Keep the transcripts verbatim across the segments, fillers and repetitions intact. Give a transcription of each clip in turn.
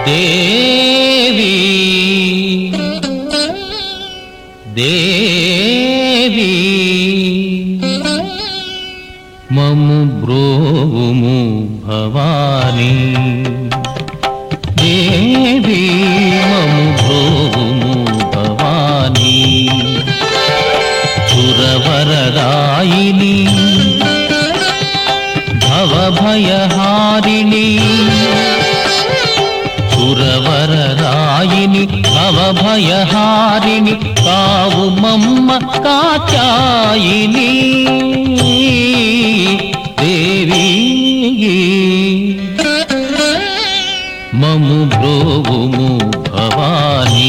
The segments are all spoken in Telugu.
దేవి దేవి మము బ్రోవుము భవాని దేవి మము బ్రోవుము భవాని సురవరదాయిని భవభయహారిణి సురవరదాయిని భవభయహారిణి కావు మమ్మ కాచాయిని దేవి మము బ్రోవుము భవాని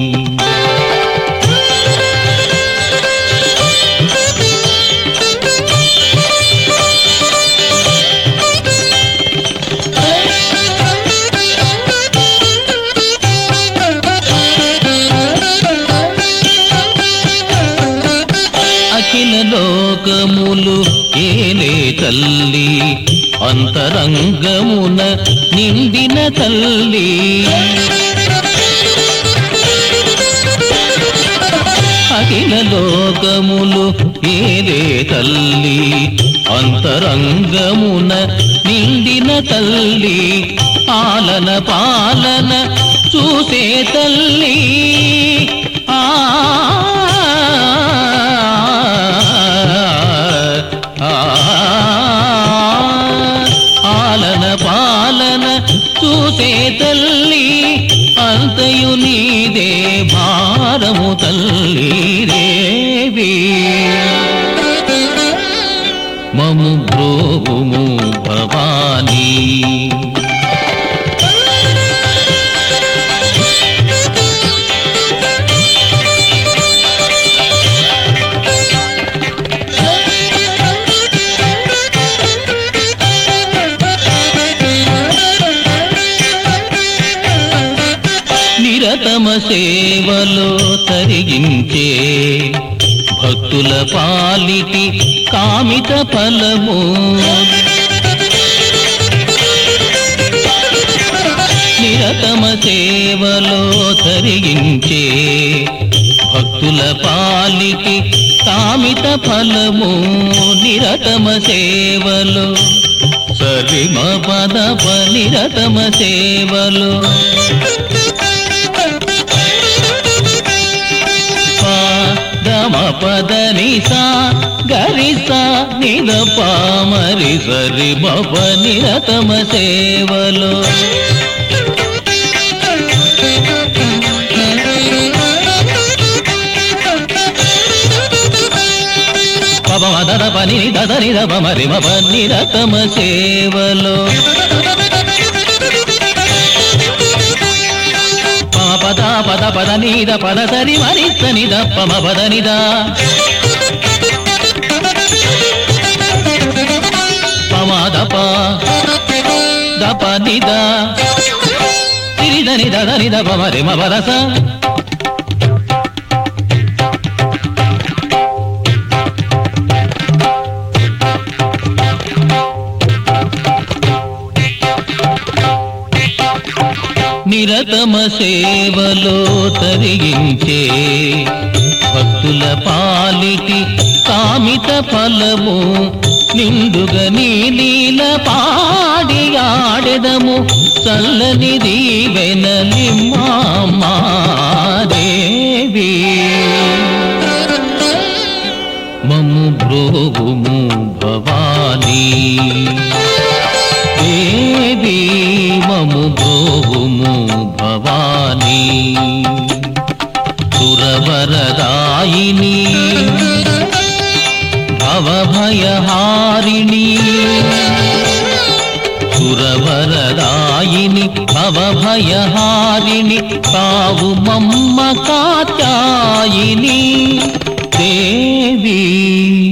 అఖిల లోకములు ఏలే తల్లి అంతరంగమున నిండిన తల్లి అఖిల లోకములు ఏలే తల్లి అంతరంగమున నిండిన తల్లి ఆలన పాలన చూసే తల్లి ఆ ఆలన పాలన చూసే తల్లి అంతయు నీదే భారము తల్లి దేవి మము బ్రోవుము భవాని నిరతమ సేవలో తరిగించే భక్తుల పాలిటి కామిత ఫలము నిరతమ సేవలో తరిగించే భక్తుల పాలిటి కామిత ఫలము నిరతమ సేవలో సరిమ పదప నిరతమ సేవలో గమ పద నిసా గరిసా నిద పామరి సరి బప నిరతమ సేవలో పవ మదర పని దద నిద పమరి మప నిరతమ సేవలో పద పద పద నిద పద సరి మరి నిద పమ పద నిద పమ దప దప నిద సిరిద నిద నిద పమ రి మ పదస నిరతమ సేవలో తరిగించే భక్తుల పాలిటి కామిత ఫలము నిండుగా నీ లీల పాడి ఆడెదము చల్లని దీవెనలిమ్మా దేవి మము బ్రోవుము భవాని దేవి మము బ్రోవుము భవాని సురవరదాయిని భవభయహారిణి సురవరదాయిని భవభయహారిణి కావు మమ్మ కాచాయిని దేవి